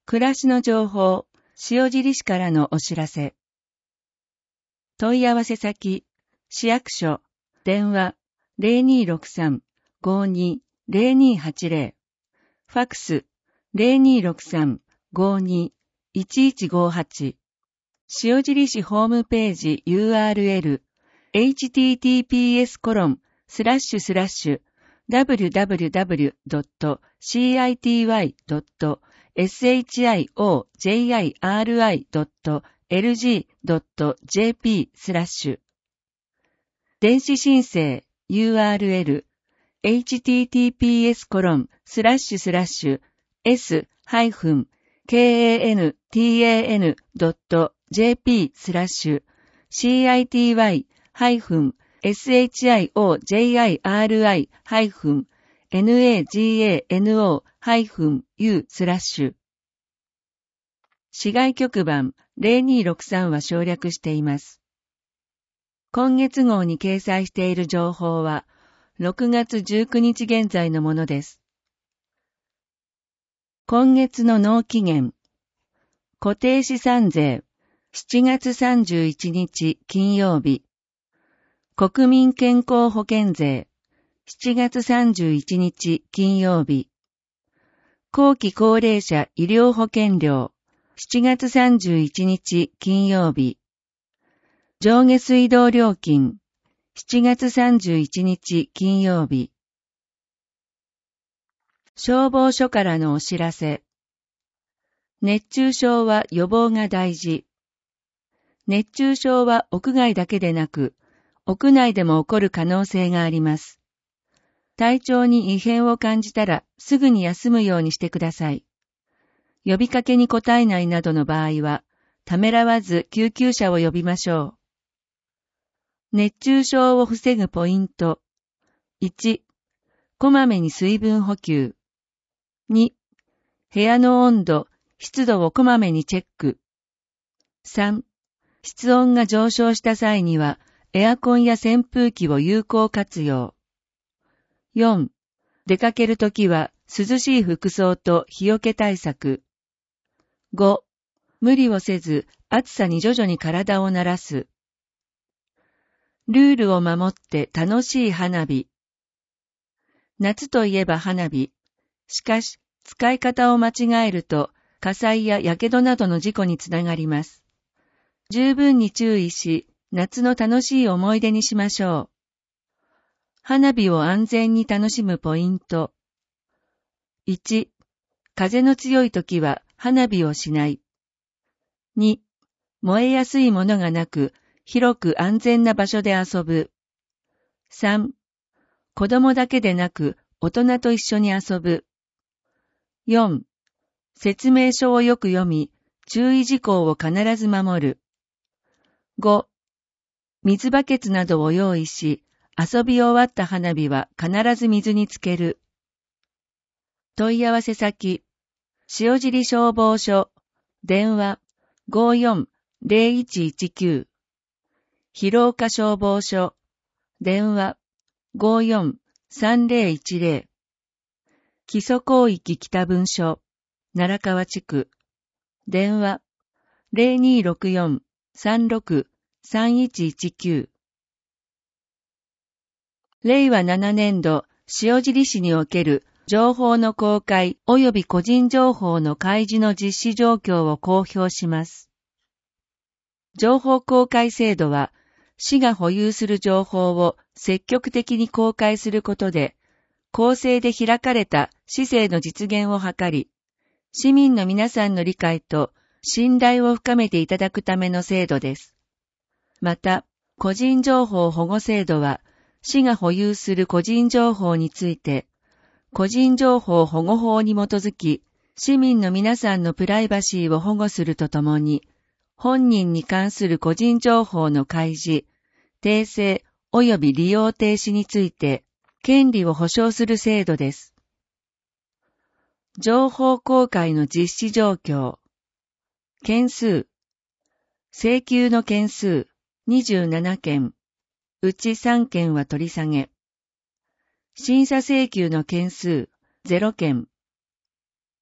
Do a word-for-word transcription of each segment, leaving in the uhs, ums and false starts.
暮らしの情報、塩尻市からのお知らせ。問い合わせ先、市役所、電話 ゼロにーろくさん ごーにー ゼロにーはちゼロ、ファックス ゼロにーろくさん ごーにー いちいちごーはち、塩尻市ホームページ ユーアールエル、エイチティーティーピーエス コロン、スラッシュスラッシュ、ダブリュダブリュダブリュ ドット シーアイティーワイ ドット エスエイチアイオージェイアイアールアイ ドット エルジー ドット ジェーピー スラッシュ。電子申請 ユーアールエル、エイチティーティーピーエス コロン、スラッシュスラッシュ、s-kan-tan ドット ジェーピー スラッシュ、city-shiojirii-u スラッシュ。市外局番ゼロにーろくさんは省略しています。今月号に掲載している情報は、ろくがつじゅうくにち現在のものです。今月の納期限。固定資産税、しちがつさんじゅういちにち金曜日。国民健康保険税、しちがつさんじゅういちにち金曜日。後期高齢者医療保険料、しちがつさんじゅういちにち金曜日。上下水道料金、しちがつさんじゅういちにち金曜日。消防署からのお知らせ。熱中症は予防が大事。熱中症は屋外だけでなく、屋内でも起こる可能性があります。体調に異変を感じたらすぐに休むようにしてください。呼びかけに応えないなどの場合は、ためらわず救急車を呼びましょう。熱中症を防ぐポイント。いち、こまめに水分補給。に、部屋の温度、湿度をこまめにチェック。さん、室温が上昇した際には、エアコンや扇風機を有効活用。よん、出かけるときは涼しい服装と日よけ対策。ご、無理をせず暑さに徐々に体を慣らす。ルールを守って楽しい花火。夏といえば花火。しかし、使い方を間違えると火災や火傷などの事故につながります。十分に注意し、夏の楽しい思い出にしましょう。花火を安全に楽しむポイント。いち、風の強い時は花火をしない。に、燃えやすいものがなく、広く安全な場所で遊ぶ。さん、子供だけでなく大人と一緒に遊ぶ。よん、説明書をよく読み、注意事項を必ず守る。ご、水バケツなどを用意し、遊び終わった花火は必ず水につける。問い合わせ先、塩尻消防署、電話 ごーよんゼロいちいちきゅう、広岡消防署、電話 ごーよんさんゼロいちゼロ、基礎広域北分署、奈良川地区、電話 ゼロにーろくよんさんろくさんいちいちきゅう。れいわななねんど塩尻市における情報の公開及び個人情報の開示の実施状況を公表します。情報公開制度は、市が保有する情報を積極的に公開することで、公正で開かれた市政の実現を図り、市民の皆さんの理解と信頼を深めていただくための制度です。また、個人情報保護制度は、市が保有する個人情報について、個人情報保護法に基づき、市民の皆さんのプライバシーを保護するとともに、本人に関する個人情報の開示、訂正及び利用停止について、権利を保障する制度です。情報公開の実施状況。件数。請求の件数にじゅうななけん。うちさんけんは取り下げ。審査請求の件数ゼロけん。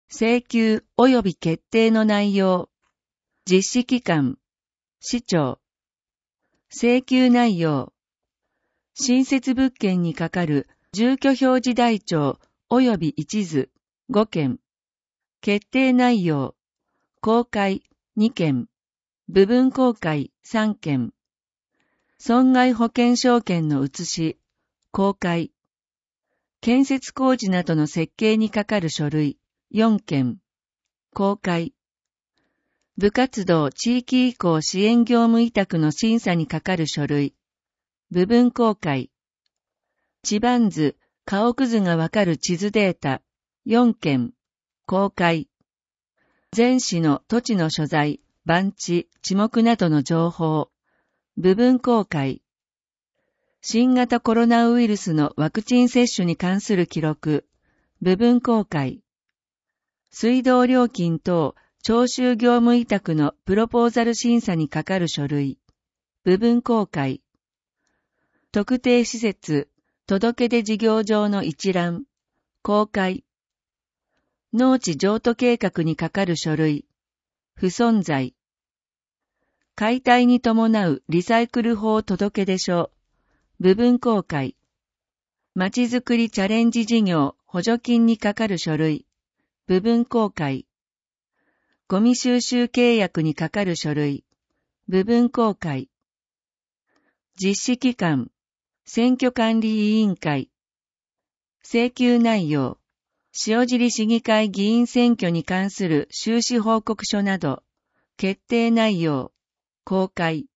請求及び決定の内容、実施機関、市長、請求内容、新設物件にかかる住居表示台帳及び一図ごけん、決定内容、公開にけん、部分公開さんけん、損害保険証券の写し、公開、建設工事などの設計にかかる書類よんけん、公開、部活動地域移行支援業務委託の審査にかかる書類、部分公開、地盤図、家屋図がわかる地図データよんけん、公開、全市の土地の所在、番地、地目などの情報、部分公開、新型コロナウイルスのワクチン接種に関する記録、部分公開、水道料金等徴収業務委託のプロポーザル審査にかかる書類、部分公開、特定施設、届出事業場の一覧、公開、農地譲渡計画にかかる書類、不存在、解体に伴うリサイクル法届出書、部分公開、まちづくりチャレンジ事業補助金にかかる書類、部分公開、ゴミ収集契約にかかる書類、部分公開、実施機関、選挙管理委員会、請求内容、塩尻市議会議員選挙に関する収支報告書など、決定内容、公開。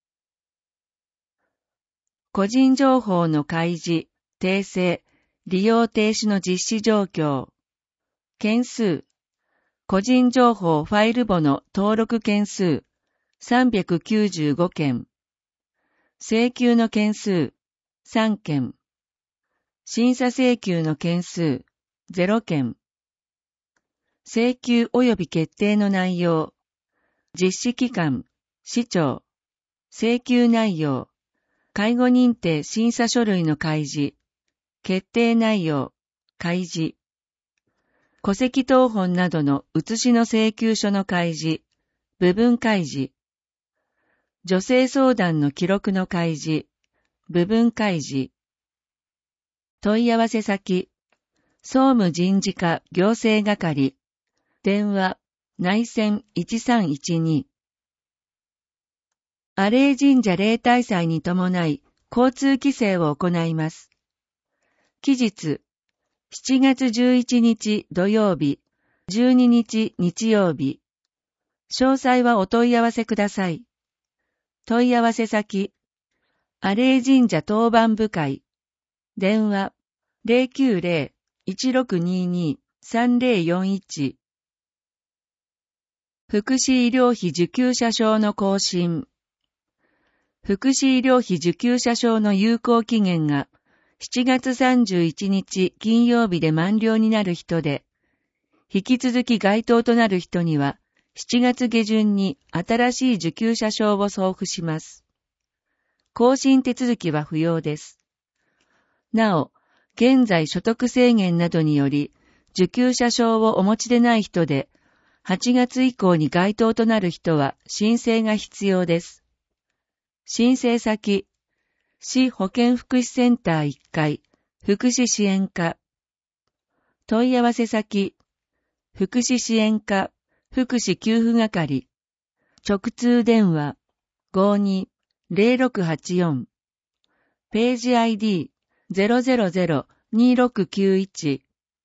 個人情報の開示、訂正、利用停止の実施状況。件数。個人情報ファイル簿の登録件数、さんびゃくきゅうじゅうごけん。請求の件数、さんけん。審査請求の件数、ゼロけん。請求及び決定の内容。実施機関、市長。請求内容。介護認定審査書類の開示。決定内容。開示。戸籍謄本などの写しの請求書の開示。部分開示。女性相談の記録の開示。部分開示。問い合わせ先。総務人事課行政係。電話、内線いちさんいちに。阿礼神社例大祭に伴い、交通規制を行います。期日、しちがつじゅういちにち土曜日、じゅうににち日曜日。詳細はお問い合わせください。問い合わせ先、阿礼神社当番部会。電話、ゼロきゅうゼロ いちろくにに さんゼロよんいち。福祉医療費受給者証の更新。福祉医療費受給者証の有効期限がしちがつさんじゅういちにち金曜日で満了になる人で、引き続き該当となる人にはしちがつげじゅんに新しい受給者証を送付します。更新手続きは不要です。なお、現在所得制限などにより受給者証をお持ちでない人で、はちがつ以降に該当となる人は申請が必要です。申請先、市保健福祉センターいっかい、福祉支援課。問い合わせ先、福祉支援課、福祉給付係。直通電話、ごに ゼロろくはちよん。ページ アイディー ゼロゼロゼロ にろくきゅういち。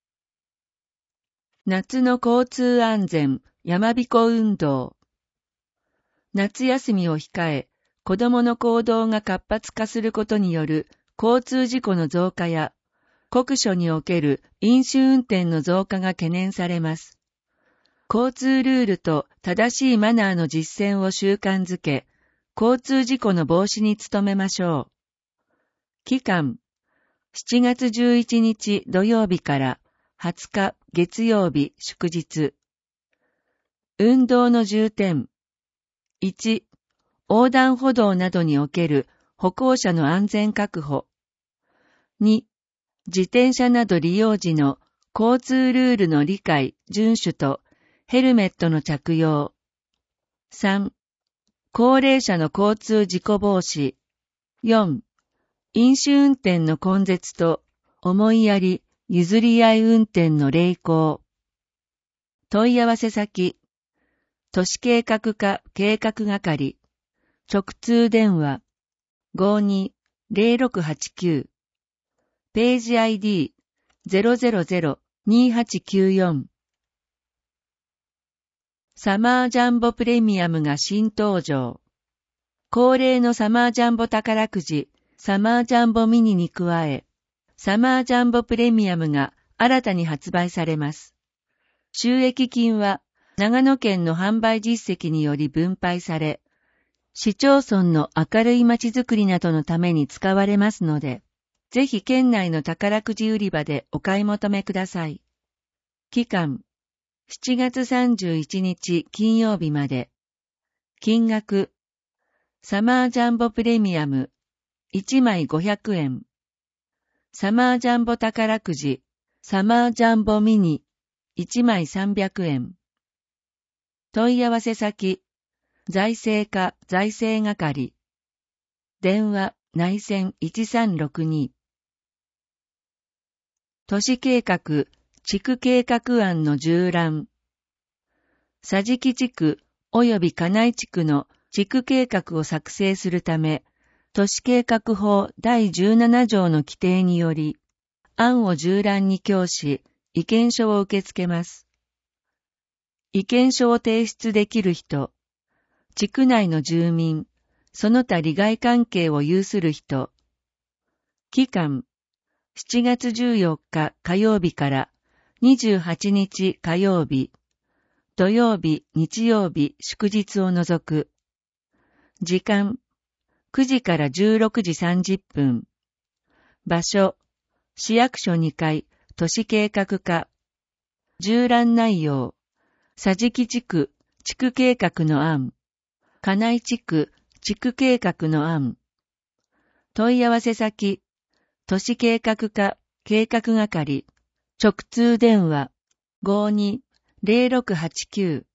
夏の交通安全山彦運動。夏休みを控え、子供の行動が活発化することによる交通事故の増加や、国所における飲酒運転の増加が懸念されます。交通ルールと正しいマナーの実践を習慣づけ、交通事故の防止に努めましょう。期間、しちがつじゅういちにち土曜日からはつか月曜日祝日。運動の重点。いち、横断歩道などにおける歩行者の安全確保。に、自転車など利用時の交通ルールの理解、遵守とヘルメットの着用。さん、高齢者の交通事故防止。よん、飲酒運転の根絶と思いやり、譲り合い運転の励行。問い合わせ先、都市計画課計画係、直通電話 ごーにーぜろろくはちきゅう、ページ アイディー ゼロゼロゼロ にーはちきゅうよん。サマージャンボプレミアムが新登場。恒例のサマージャンボ宝くじ、サマージャンボミニに加え、サマージャンボプレミアムが新たに発売されます。収益金は長野県の販売実績により分配され、市町村の明るい街づくりなどのために使われますので、ぜひ県内の宝くじ売り場でお買い求めください。期間、しちがつさんじゅういちにち金曜日まで。金額、サマージャンボプレミアムいちまいごひゃくえん。サマージャンボ宝くじ、サマージャンボミニいちまいさんびゃくえん。問い合わせ先、財政課財政係。電話内線いちさんろくに。都市計画、地区計画案の縦覧。桟敷地区及び金井地区の地区計画を作成するため、都市計画法だいじゅうななじょうの規定により、案を縦覧に供し、意見書を受け付けます。意見書を提出できる人、地区内の住民、その他利害関係を有する人。期間、しちがつじゅうよっか火曜日からにじゅうはちにち火曜日、土曜日、日曜日、祝日を除く。時間、くじからじゅうろくじさんじゅっぷん。場所、市役所にかい、都市計画課。縦覧内容、桟敷地区、地区計画の案。金井地区、地区計画の案。問い合わせ先、都市計画課、計画係。直通電話、ごーにーぜろろくはちきゅう。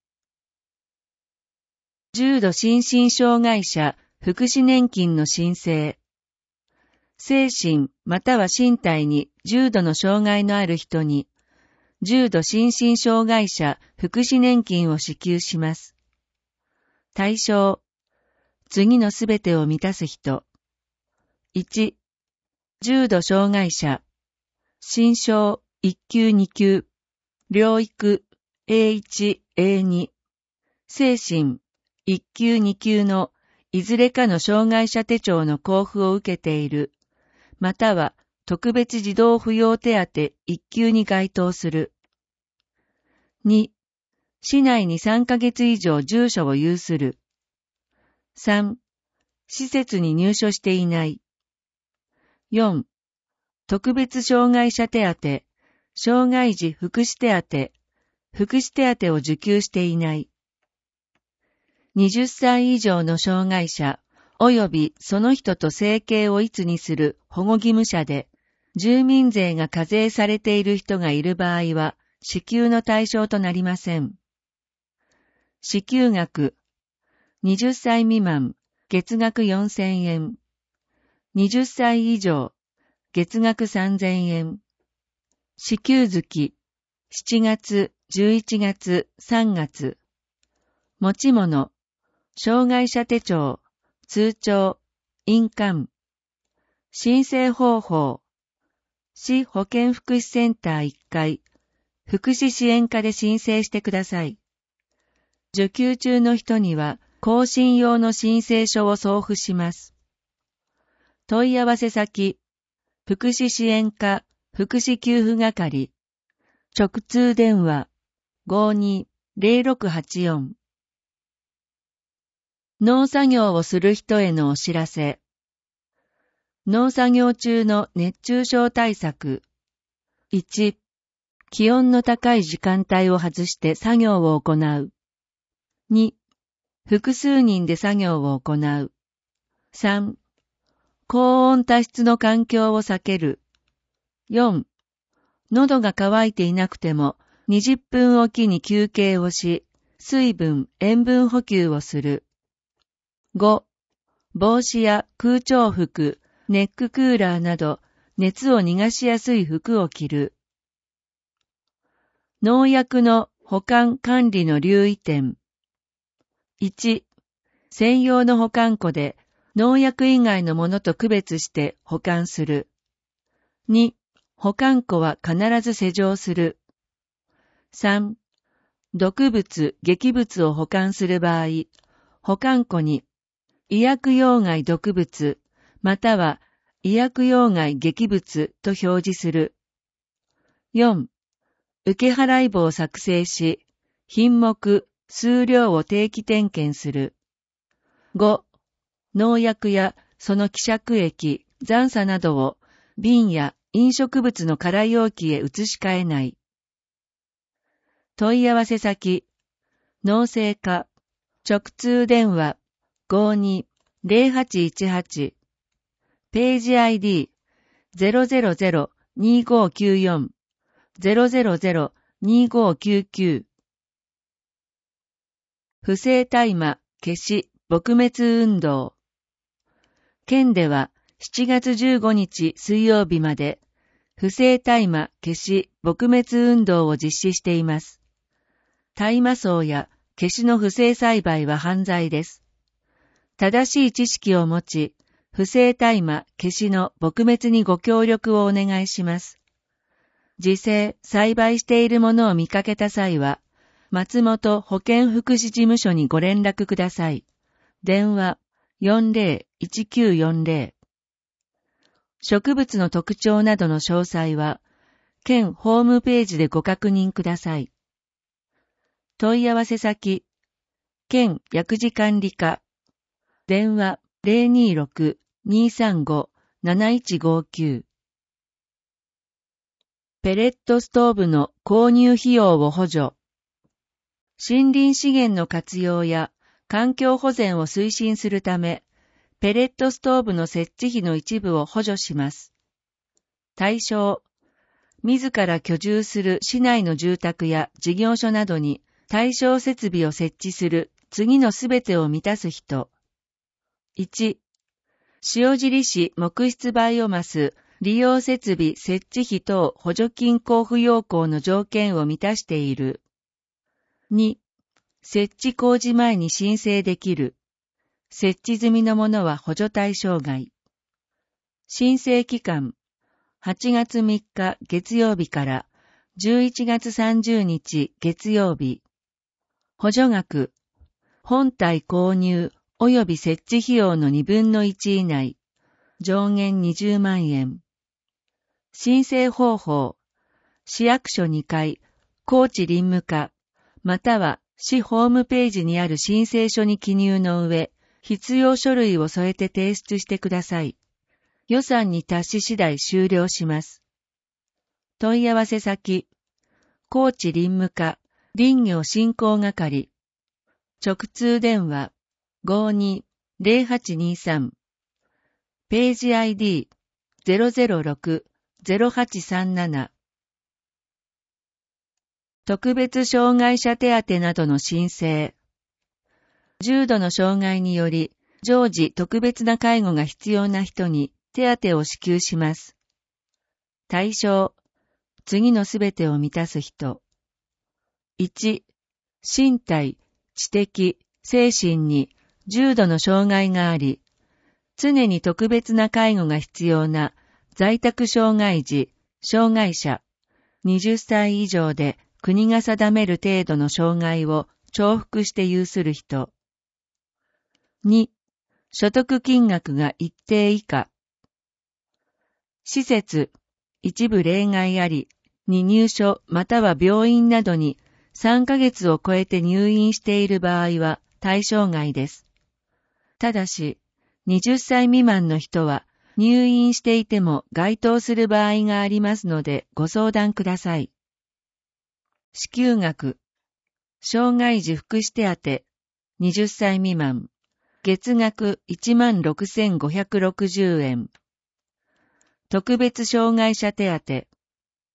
重度心身障害者、福祉年金の申請。精神または身体に重度の障害のある人に、重度心身障害者福祉年金を支給します。対象、次のすべてを満たす人。いち、重度障害者、身障いっきゅうにきゅう、療育 エーいち、エーに、精神いっきゅうにきゅうのいずれかの障害者手帳の交付を受けている、または特別児童扶養手当いっきゅうに該当する。に、市内にさんかげつ以上住所を有する。さん、施設に入所していない。よん、特別障害者手当、障害児福祉手当、福祉手当を受給していない。はたち以上の障害者、及びその人と生計を一にする保護義務者で、住民税が課税されている人がいる場合は、支給の対象となりません。支給額、はたち未満、月額よんせんえん。はたち以上、月額さんぜんえん。支給月、しちがつ、じゅういちがつ、さんがつ。持ち物、障害者手帳、通帳、印鑑。申請方法、市保健福祉センターいっかい、福祉支援課で申請してください。受給中の人には、更新用の申請書を送付します。問い合わせ先、福祉支援課、福祉給付係、直通電話、ごーにーぜろろくはちよん。農作業をする人へのお知らせ。農作業中の熱中症対策。いち、気温の高い時間帯を外して作業を行う。に、複数人で作業を行う。さん、高温多湿の環境を避ける。よん、 喉が渇いていなくてもにじゅっぷんおきに休憩をし、水分、塩分補給をする。ご、帽子や空調服、ネッククーラーなど熱を逃がしやすい服を着る。農薬の保管管理の留意点。いち、専用の保管庫で農薬以外のものと区別して保管する。に、保管庫は必ず施錠する。さん、毒物、劇物を保管する場合、保管庫に医薬用害毒物、または医薬用害劇物と表示する。よん、受払簿を作成し、品目、数量を定期点検する。ご、農薬やその希釈液、残渣などを瓶や飲食物の空容器へ移し替えない。問い合わせ先、農政課、直通電話 ごにーゼロはちいちはち、ページ アイディー ゼロゼロゼロ にーごーきゅうよん、ゼロゼロゼロ にーごーきゅうきゅう。不正大麻消し撲滅運動。県ではしちがつじゅうごにち水曜日まで不正大麻消し撲滅運動を実施しています。大麻草や消しの不正栽培は犯罪です。正しい知識を持ち、不正大麻消しの撲滅にご協力をお願いします。自生、栽培しているものを見かけた際は、松本保健福祉事務所にご連絡ください。電話 よんゼロいちきゅうよんゼロ。植物の特徴などの詳細は、県ホームページでご確認ください。問い合わせ先、県薬事管理課、電話 ゼロにーろく にーさんご なないちごきゅう。ペレットストーブの購入費用を補助。森林資源の活用や環境保全を推進するため、ペレットストーブの設置費の一部を補助します。対象、自ら居住する市内の住宅や事業所などに対象設備を設置する次のすべてを満たす人。いち、塩尻市木質バイオマス利用設備設置費等補助金交付要項の条件を満たしている。に、設置工事前に申請できる。設置済みのものは補助対象外。申請期間、はちがつみっか月曜日からじゅういちがつさんじゅうにち月曜日。補助額、本体購入及び設置費用のにぶんのいち以内、上限にじゅうまんえん。申請方法、市役所にかい、高知林務課、または市ホームページにある申請書に記入の上、必要書類を添えて提出してください。予算に達し次第終了します。問い合わせ先、高知林務課、林業振興係、直通電話 ごにーゼロはちにーさん、ページ アイディー ゼロゼロろく ゼロはちさんなな。特別障害者手当などの申請。重度の障害により、常時特別な介護が必要な人に手当を支給します。対象、次のすべてを満たす人。いち、身体、知的、精神に重度の障害があり、常に特別な介護が必要な在宅障害児、障害者、はたち以上で国が定める程度の障害を重複して有する人。に、所得金額が一定以下。施設、一部例外あり、に入所または病院などにさんかげつを超えて入院している場合は対象外です。ただし、はたち未満の人は入院していても該当する場合がありますのでご相談ください。支給額、障害児福祉手当、はたち未満、月額 いちまんろくせんごひゃくろくじゅうえん。特別障害者手当、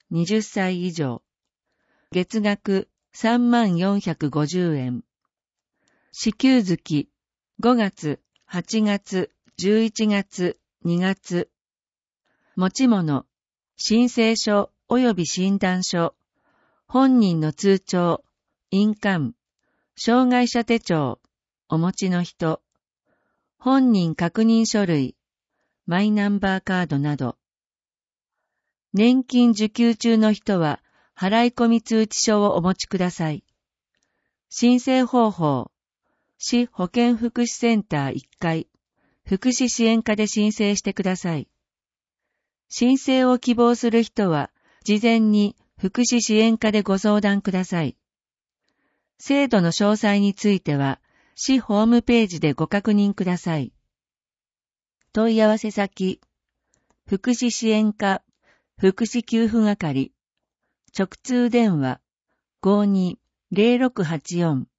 はたち以上。月額さんまんよんひゃくごじゅうえん。支給月、ごがつ、はちがつ、じゅういちがつ、にがつ。持ち物、申請書及び診断書、本人の通帳、印鑑、障害者手帳、お持ちの人、本人確認書類、マイナンバーカードなど。年金受給中の人は、払い込み通知書をお持ちください。申請方法、市保健福祉センターいっかい、福祉支援課で申請してください。申請を希望する人は、事前に福祉支援課でご相談ください。制度の詳細については、市ホームページでご確認ください。問い合わせ先、福祉支援課、福祉給付係、直通電話 ごーにーぜろろくはちよん。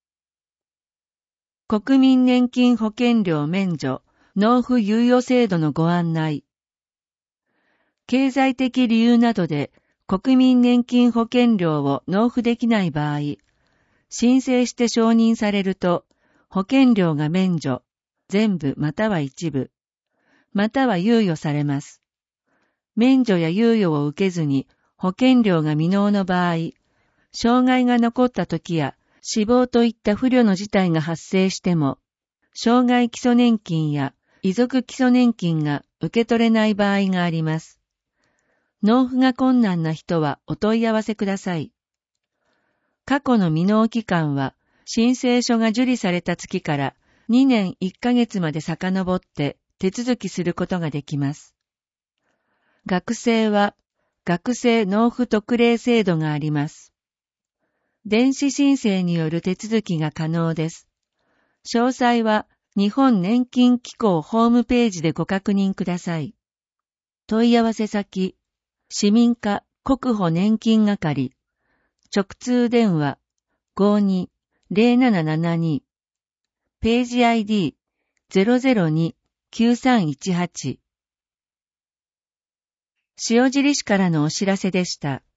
国民年金保険料免除、納付猶予制度のご案内。経済的理由などで国民年金保険料を納付できない場合、申請して承認されると、保険料が免除、全部または一部、または猶予されます。免除や猶予を受けずに保険料が未納の場合、障害が残った時や死亡といった不慮の事態が発生しても、障害基礎年金や遺族基礎年金が受け取れない場合があります。納付が困難な人はお問い合わせください。過去の未納期間は、申請書が受理された月からにねんいっかげつまで遡って手続きすることができます。学生は、学生納付特例制度があります。電子申請による手続きが可能です。詳細は、日本年金機構ホームページでご確認ください。問い合わせ先、市民課国保年金係、直通電話 ごーにーぜろななななに、ページ アイディー ゼロゼロに きゅうさんいちはち。塩尻市からのお知らせでした。